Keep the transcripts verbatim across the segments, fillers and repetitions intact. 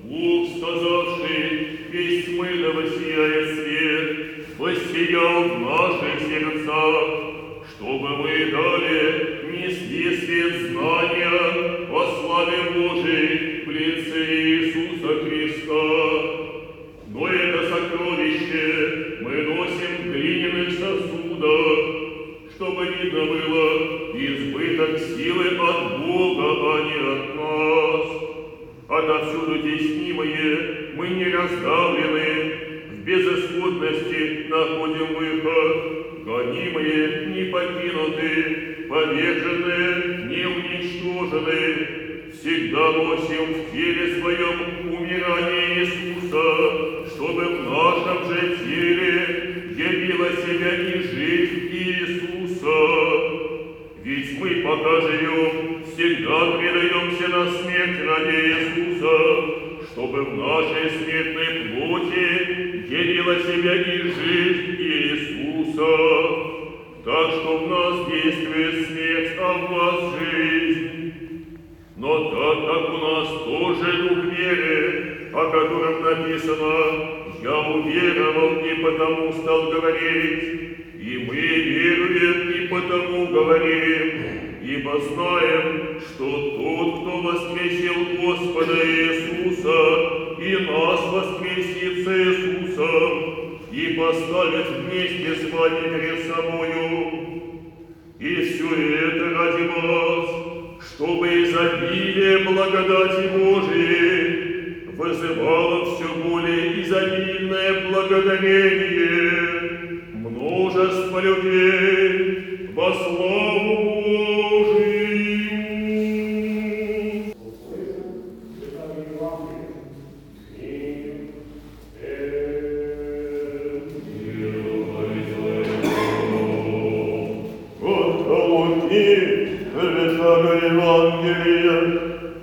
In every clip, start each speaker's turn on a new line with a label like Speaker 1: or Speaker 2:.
Speaker 1: Бог, сказавший, весь мы да воссияет свет, воссиял в наших сердцах, чтобы мы далее несли свет знания о славе Божией в лице Иисуса Христа. Но это сокровище мы носим в глиняных сосудах, чтобы видно было избыток силы от Бога, а не от нас. Отовсюду теснимые мы не раздавлены, в безысходности находим выход, гонимые не покинуты, повержены не уничтожены, всегда носим в теле своем умирание Иисуса, чтобы в нашем же теле явила себя и жизнь Иисуса. Ведь мы, пока живем, всегда предаемся на смерть ради Иисуса, чтобы в нашей смертной плоти явила себя и жизнь Иисуса. Так что в нас действует смерть, а в вас жизнь. Но так как у нас тоже дух веры, о котором написано, «Я уверовал и потому стал говорить», и мы веруем и потому говорим, ибо знаем, что тот, кто воскресил Господа Иисуса, и нас воскресит с Иисусом, и поставит вместе с вами перед собою. И все это ради вас, чтобы изобилие благодати Божией вызывало все более изобильное благодарение, множество людей во славу Божию.
Speaker 2: От Луки, Святого Евангелия,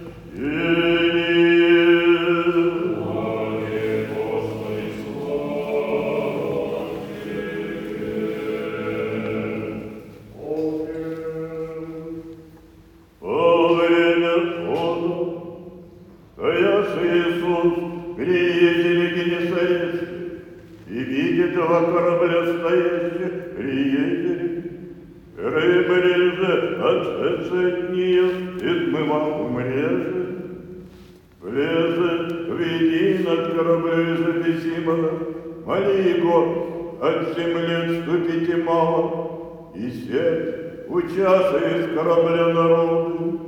Speaker 2: из корабля народу,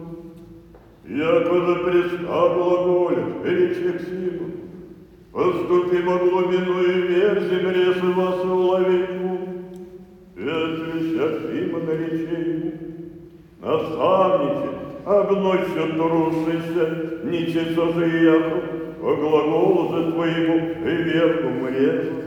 Speaker 2: якуда преста глаголя, речек Сима, поступи во глубину и вверх земле с вас уловить ему, и отвечать Сима на речей ему. Наставниче, обночью трусися, ничего же Яков, по глаголу за твоему и верху мрезу.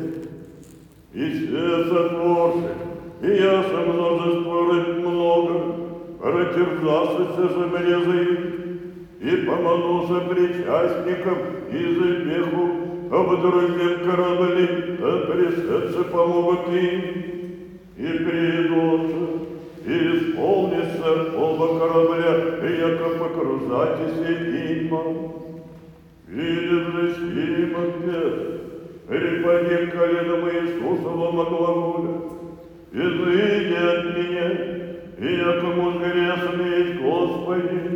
Speaker 2: И все сотворши, и я со множество рыб много, протерзался земле за их, и поманулся причастником из веху, обдрузил корабли, а присеться помогут им, и придутся, и исполнится оба корабля, и яко погрузайтесь има. Видит же Сима где, припадет коленом Иисусового глаголя, изыди от меня, и якому грешный Господи,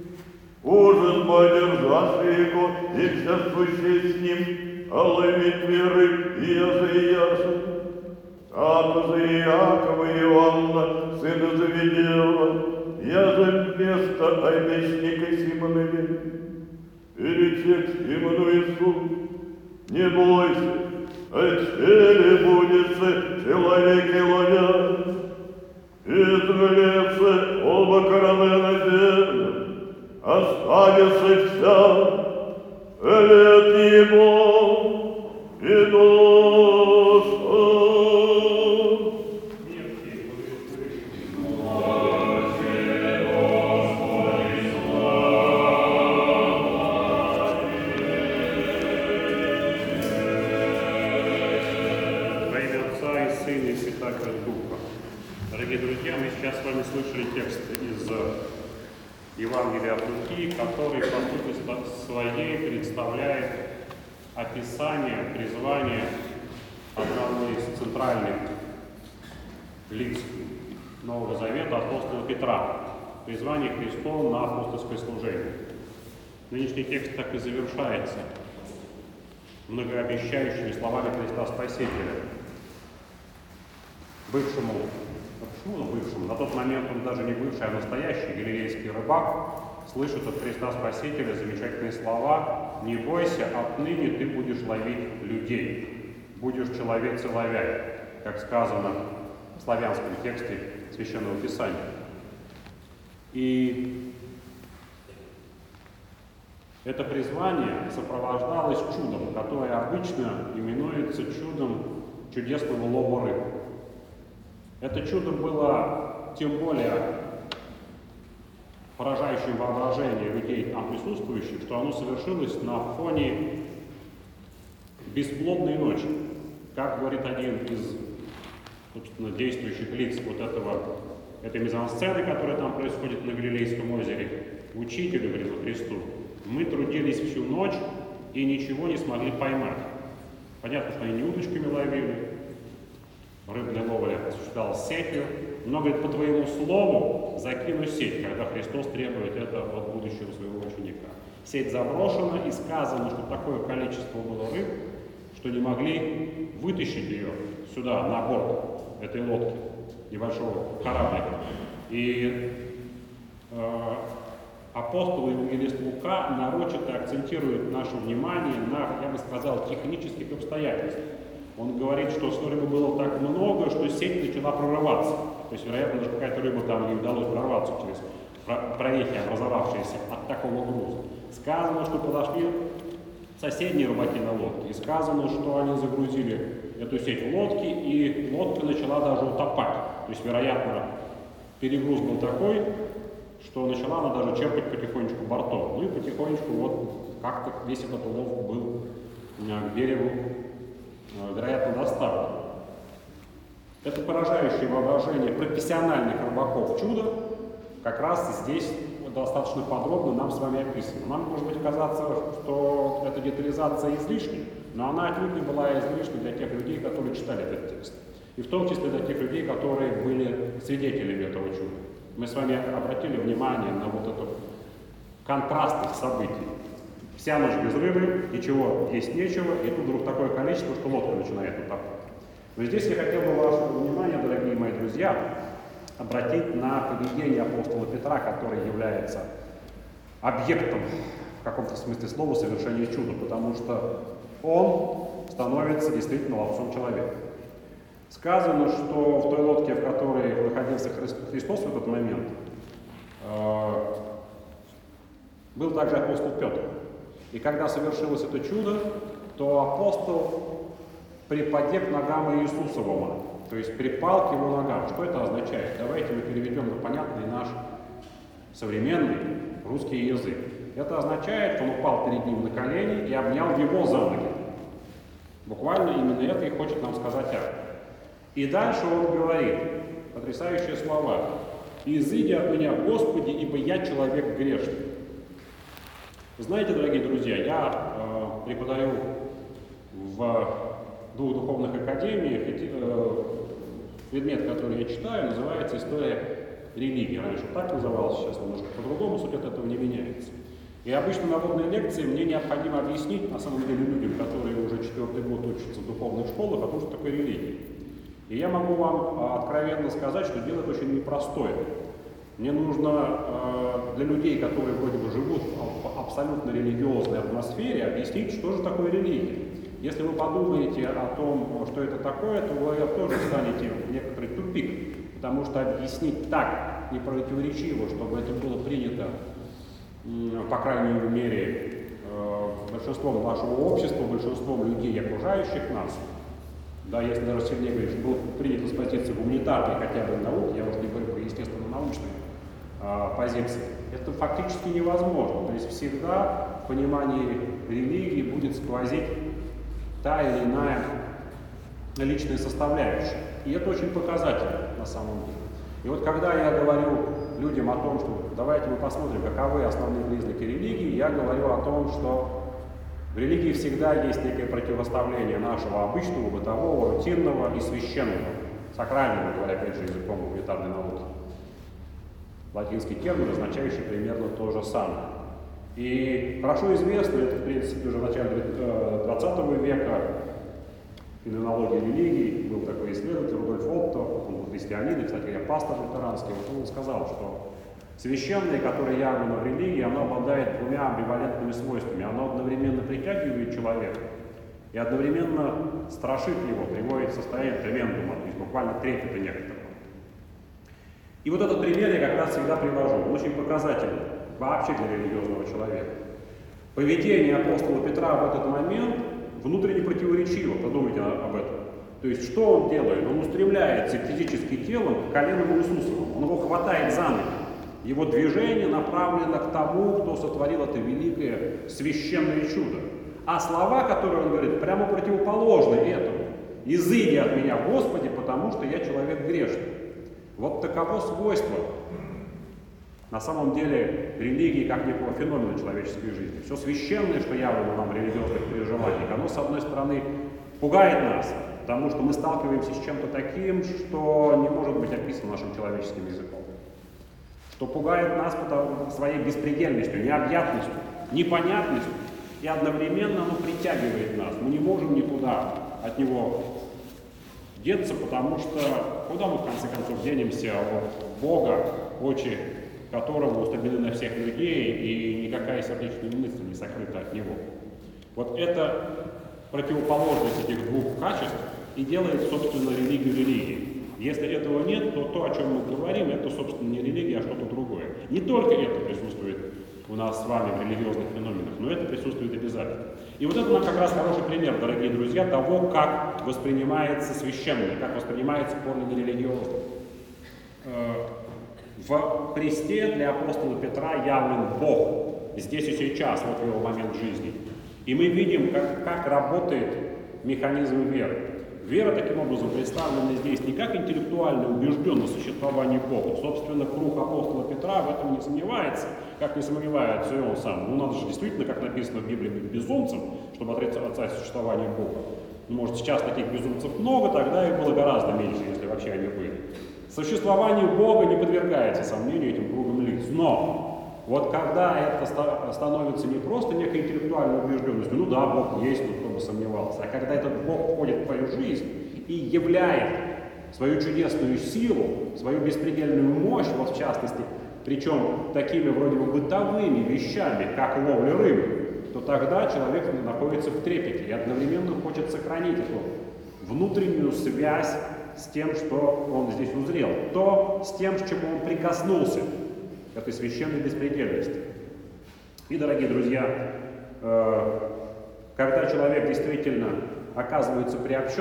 Speaker 2: ужас подержавший его, и вся сущая с ним, а ловит веры, и я за Ияса, так за Иакова и Иоанна, сына Завидеева, я за место обещника Симонове, и речет Симону Иисус, не бойся, от теле будется человеки ловят, измлется оба корабля на землю, оставится вся, лет его и душа.
Speaker 3: Дорогие друзья, мы сейчас с вами слышали текст из Евангелия от Луки, который по сути своей представляет описание, призвание одного из центральных лиц Нового Завета, апостола Петра. Призвание Христом на апостольское служение. Нынешний текст так и завершается многообещающими словами Христа Спасителя. Бывшему, почему он бывшему? На тот момент он даже не бывший, а настоящий галилейский рыбак слышит от Христа Спасителя замечательные слова: «Не бойся, отныне ты будешь ловить людей, будешь человек-целовяй», как сказано в славянском тексте Священного Писания. И это призвание сопровождалось чудом, которое обычно именуется чудом чудесного лова рыб. Это чудо было тем более поражающим воображение людей там присутствующих, что оно совершилось на фоне бесплодной ночи. Как говорит один из, собственно, действующих лиц вот этого, этой мизансцены, которая там происходит на Галилейском озере, учителю, говорит, Христу: «Мы трудились всю ночь и ничего не смогли поймать». Понятно, что они не удочками ловили, рыбная ловля осуществлялась сетью, но, говорит, по твоему слову закину сеть, когда Христос требует это от будущего своего ученика. Сеть заброшена, и сказано, что такое количество было рыб, что не могли вытащить ее сюда, на борт этой лодки, небольшого кораблика. И э, апостол и евангелист Лука нарочито акцентирует наше внимание на, я бы сказал, технических обстоятельствах. Он говорит, что рыбы было так много, что сеть начала прорываться. То есть, вероятно, даже какая-то рыба там не удалось прорваться через прорехи, образовавшиеся от такого груза. Сказано, что подошли соседние рыбаки на лодке, и сказано, что они загрузили эту сеть в лодки, и лодка начала даже утопать. То есть, вероятно, перегруз был такой, что начала она даже черпать потихонечку бортом. Ну и потихонечку вот как-то весь этот улов был к берегу, вероятно, доставлен. Это поражающее воображение профессиональных рыбаков чудо как раз здесь достаточно подробно нам с вами описано. Нам может быть казаться, что эта детализация излишняя, но она отнюдь не была излишней для тех людей, которые читали этот текст. И в том числе для тех людей, которые были свидетелями этого чуда. Мы с вами обратили внимание на вот эту контрастность событий. Вся ночь без рыбы, ничего есть нечего, и тут вдруг такое количество, что лодка начинает утопать. Но здесь я хотел бы ваше внимание, дорогие мои друзья, обратить на поведение апостола Петра, который является объектом, в каком-то смысле слова, совершения чуда, потому что он становится действительно ловцом человека. Сказано, что в той лодке, в которой находился Христос в этот момент, был также апостол Петр. И когда совершилось это чудо, то апостол припадя к ногам Иисусовому, то есть припал к его ногам. Что это означает? Давайте мы переведем на понятный наш современный русский язык. Это означает, что он упал перед ним на колени и обнял его за ноги. Буквально именно это и хочет нам сказать автор. И дальше он говорит потрясающие слова: «Изыди от меня, Господи, ибо я человек грешный». Вы знаете, дорогие друзья, я э, преподаю в двух духовных академиях, и, э, предмет, который я читаю, называется «История религии». Раньше так назывался, сейчас немножко по-другому, суть от этого не меняется. И обычно на водной лекции мне необходимо объяснить, на самом деле, людям, которые уже четвертый год учатся в духовных школах, о том, что такое религия. И я могу вам откровенно сказать, что дело это очень непростое. Мне нужно э, для людей, которые вроде бы живут в абсолютно религиозной атмосфере, объяснить, что же такое религия. Если вы подумаете о том, что это такое, то вы тоже станете в некоторый тупик, потому что объяснить так непротиворечиво, чтобы это было принято, по крайней мере, э, большинством нашего общества, большинством людей, окружающих нас, да, если даже сильнее говорить, что было принято с позиции гуманитарной хотя бы науки, я уже не говорю про естественно-научные э, позиции, это фактически невозможно. То есть всегда в понимании религии будет сквозить та или иная личная составляющая. И это очень показательно на самом деле. И вот когда я говорю людям о том, что давайте мы посмотрим, каковы основные признаки религии, я говорю о том, что в религии всегда есть некое противоставление нашего обычного, бытового, рутинного и священного, сакрального, говоря опять же языком гуманитарной науки. Латинский термин, означающий примерно то же самое. И хорошо известно, это в принципе уже в начале двадцатого века, феноменология религии, был такой исследователь Рудольф Отто, он был христианин, и, кстати, я пастор лютеранский, вот он сказал, что священное, которое явлено в религии, оно обладает двумя амбивалентными свойствами. Оно одновременно притягивает человека и одновременно страшит его, приводит в состояние трemenduma, то есть буквально трепета некоторого. И вот этот пример я как раз всегда привожу, он очень показательный вообще для религиозного человека. Поведение апостола Петра в этот момент внутренне противоречиво, подумайте об этом. То есть что он делает? Он устремляется физически телом к колену Иисусову, он его хватает за ноги. Его движение направлено к тому, кто сотворил это великое священное чудо. А слова, которые он говорит, прямо противоположны этому. «Изыди от меня, Господи, потому что я человек грешный». Вот таково свойство, на самом деле, религии как некого феномена человеческой жизни. Все священное, что явлено нам в религиозных переживаниях, оно, с одной стороны, пугает нас, потому что мы сталкиваемся с чем-то таким, что не может быть описано нашим человеческим языком. Что пугает нас своей беспредельностью, необъятностью, непонятностью, и одновременно оно притягивает нас. Мы не можем никуда от него деться, потому что куда мы в конце концов денемся от Бога, очи которого устремлены на всех людей, и никакая сердечная мысль не сокрыта от Него. Вот это противоположность этих двух качеств и делает, собственно, религию религией. Если этого нет, то то, о чем мы говорим, это, собственно, не религия, а что-то другое. Не только это присутствует у нас с вами в религиозных феноменах, но это присутствует обязательно. И вот это нам как раз хороший пример, дорогие друзья, того, как воспринимается священное, как воспринимается подлинно религиозное. В Христе для апостола Петра явлен Бог, здесь и сейчас, вот в его момент жизни. И мы видим, как, как работает механизм веры. Вера, таким образом, представлена здесь не как интеллектуальная убежденность в существовании Бога. Собственно, круг апостола Петра в этом не сомневается, как не сомневается и он сам. Ну, надо же действительно, как написано в Библии, быть безумцем, чтобы отрицать существование Бога. Ну, может, сейчас таких безумцев много, тогда их было гораздо меньше, если вообще они были. Существование Бога не подвергается сомнению этим кругом лиц. Но вот когда это становится не просто некой интеллектуальной убежденностью, ну да, Бог есть, но кто бы сомневался, а когда этот Бог входит в твою жизнь и являет свою чудесную силу, свою беспредельную мощь, вот в частности, причем такими вроде бы бытовыми вещами, как ловля рыбы, то тогда человек находится в трепете и одновременно хочет сохранить эту внутреннюю связь с тем, что он здесь узрел, то с тем, с чем он прикоснулся, к этой священной беспредельности. И, дорогие друзья, э, когда человек действительно оказывается приобщен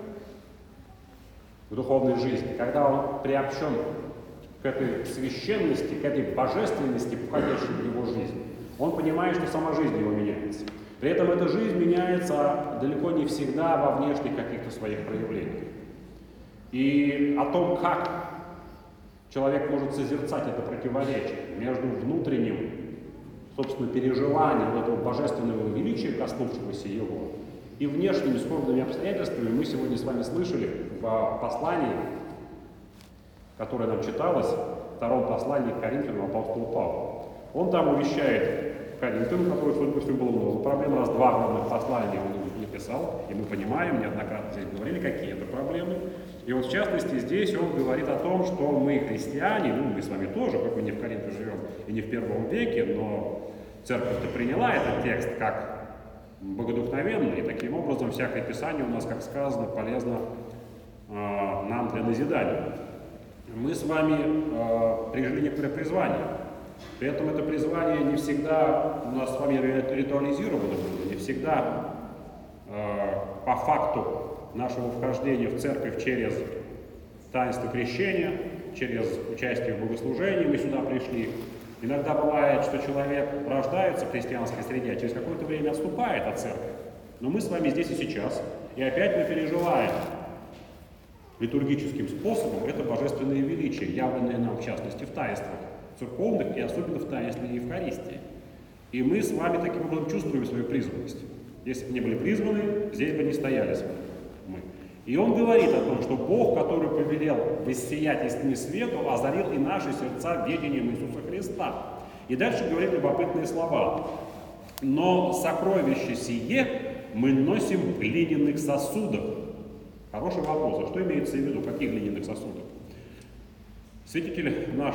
Speaker 3: в духовной жизни, когда он приобщен к этой священности, к этой божественности, входящей в его жизнь, он понимает, что сама жизнь его меняется. При этом эта жизнь меняется далеко не всегда во внешних каких-то своих проявлениях. И о том, как человек может созерцать это противоречие между внутренним, собственно, переживанием этого божественного величия, коснувшегося его, и внешними скорбными обстоятельствами, мы сегодня с вами слышали в послании, которое нам читалось, в втором послании к Коринфянам апостола Павла. Он там увещает Коринфянам, которых, судя по всему, было много проблем, раз два главных послания он не писал, и мы понимаем, неоднократно здесь говорили, какие это проблемы. И вот в частности здесь он говорит о том, что мы христиане, ну мы с вами тоже, как бы не в Коринфе живем и не в первом веке, но церковь-то приняла этот текст как богодухновенный, и таким образом всякое писание у нас, как сказано, полезно э, нам для назидания. Мы с вами э, прижили некоторое призвание. При этом это призвание не всегда у нас с вами ритуализировано было, не всегда э, по факту нашего вхождения в церковь через таинство крещения, через участие в богослужении мы сюда пришли. Иногда бывает, что человек рождается в христианской среде, а через какое-то время отступает от церкви. Но мы с вами здесь и сейчас, и опять мы переживаем литургическим способом, это божественное величие, явленное нам, в частности, в таинствах церковных и особенно в таинстве Евхаристии. И мы с вами таким образом чувствуем свою призванность. Если бы не были призваны, здесь бы не стояли с вами мы. И он говорит о том, что Бог, который повелел воссиять из тьмы свету, озарил и наши сердца ведением Иисуса Христа. И дальше говорит любопытные слова. Но сокровище сие мы носим в глиняных сосудах. Хороший вопрос. А что имеется в виду? Каких глиняных сосудах? Святитель наш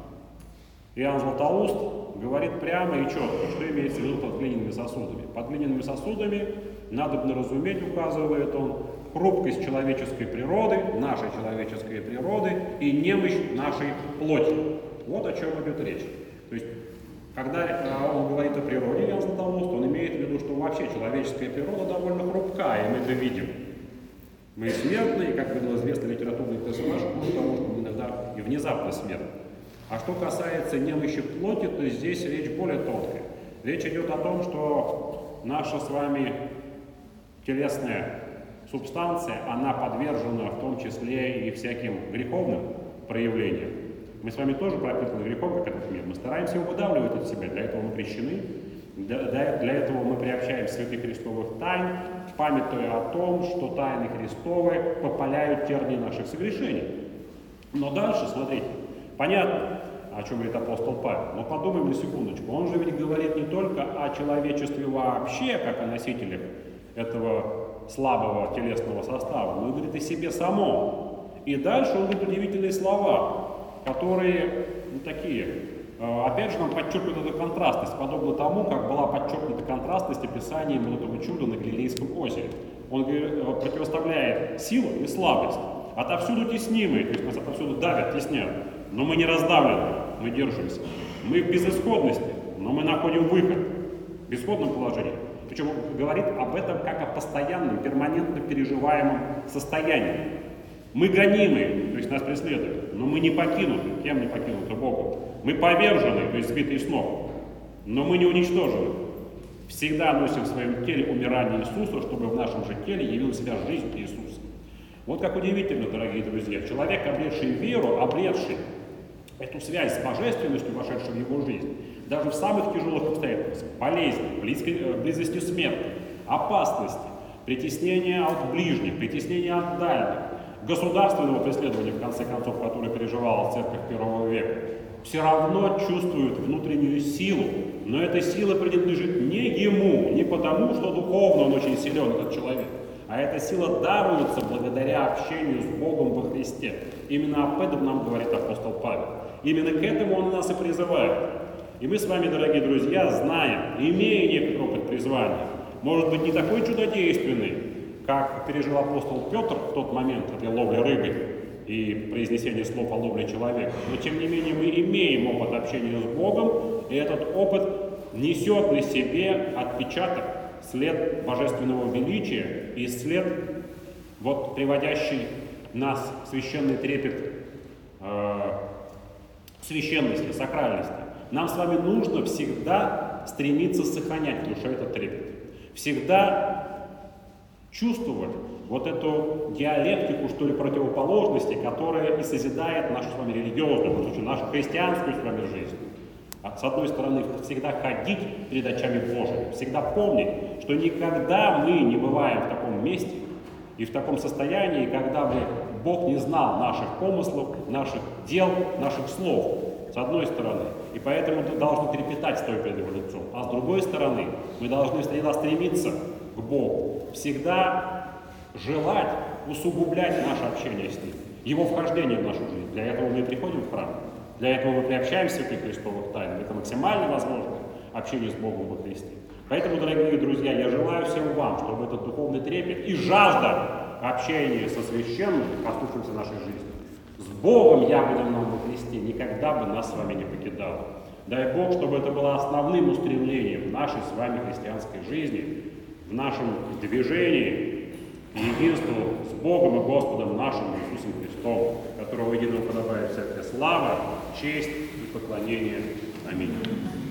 Speaker 3: Иоанн Златоуст говорит прямо и четко, что имеется в виду под глиняными сосудами. Под глиняными сосудами надо разуметь, указывает он, хрупкость человеческой природы, нашей человеческой природы и немощь нашей плоти. Вот о чем идет речь. То есть, когда он говорит о природе, Иоанн Златоуст, он имеет в виду, что вообще человеческая природа довольно хрупкая, и мы это видим. Мы смертные, как было известно, литературный персонаж, потому что мы иногда и внезапно смертны. А что касается немощи плоти, то здесь речь более тонкая. Речь идет о том, что наша с вами телесная субстанция, она подвержена в том числе и всяким греховным проявлениям. Мы с вами тоже пропитаны грехом, как этот мир. Мы стараемся его выдавливать от себя, для этого мы крещены, для, для этого мы приобщаем святых христовых тайн, памятуя о том, что тайны Христовы попаляют тернии наших согрешений. Но дальше, смотрите, понятно, о чем говорит апостол Павел, но подумаем на секундочку. Он же ведь говорит не только о человечестве вообще, как о носителях этого слабого телесного состава, но и говорит о себе самом. И дальше он говорит удивительные слова, которые ну, такие. Опять же, нам подчеркивает эту контрастность, подобно тому, как была подчеркнута контрастность описанием вот этого чуда на Галилейском озере. Он говорит, противоставляет силу и слабость. Отовсюду теснимые, то есть нас отовсюду давят, теснят. Но мы не раздавлены, мы держимся. Мы в безысходности, но мы находим выход в исходном положении. Причем он говорит об этом как о постоянном, перманентно переживаемом состоянии. Мы гонимы, то есть нас преследуют, но мы не покинуты. Кем не покинуты? Богом. Мы повержены, то есть сбитые с ног, но мы не уничтожены. Всегда носим в своем теле умирание Иисуса, чтобы в нашем же теле явила себя жизнь Иисуса. Вот как удивительно, дорогие друзья, человек, обретший веру, обретший эту связь с божественностью, вошедшей в его жизнь, даже в самых тяжелых обстоятельствах, болезни, близкой, близости смерти, опасности, притеснения от ближних, притеснения от дальних, государственного преследования, в конце концов, которое переживала церковь первого века, все равно чувствует внутреннюю силу, но эта сила принадлежит не ему, не потому, что духовно он очень силен, этот человек, а эта сила даруется благодаря общению с Богом во Христе. Именно об этом нам говорит апостол Павел. Именно к этому он нас и призывает. И мы с вами, дорогие друзья, знаем, имея некоторый опыт призвания, может быть, не такой чудодейственный, как пережил апостол Петр в тот момент этой ловли рыбы и произнесения слов о ловле человека. Но, тем не менее, мы имеем опыт общения с Богом, и этот опыт несет на себе отпечаток, след божественного величия и след, вот, приводящий нас в священный трепет э, священности, сакральности. Нам с вами нужно всегда стремиться сохранять в душе этот трепет. Всегда чувствовать вот эту диалектику, что ли, противоположности, которая и созидает нашу с вами религиозную, в случае, нашу христианскую с вами жизнь. С одной стороны, всегда ходить перед очами Божьими, всегда помнить, что никогда мы не бываем в таком месте и в таком состоянии, когда бы Бог не знал наших помыслов, наших дел, наших слов, с одной стороны. И поэтому мы должны трепетать, стоя перед Его лицом. А с другой стороны, мы должны всегда стремиться к Богу, всегда желать усугублять наше общение с Ним, Его вхождение в нашу жизнь. Для этого мы приходим в храм. Для этого мы приобщаемся к Христовых тайн. Это максимально возможно общение с Богом во Христе. Поэтому, дорогие друзья, я желаю всем вам, чтобы этот духовный трепет и жажда общения со священным, послушавшимся нашей жизни, с Богом, явленным нам во Христе, никогда бы нас с вами не покидало. Дай Бог, чтобы это было основным устремлением в нашей с вами христианской жизни, в нашем движении к единству с Богом и Господом нашим Иисусом Христом, которого единого подобает всякая слава, честь и поклонение. Аминь.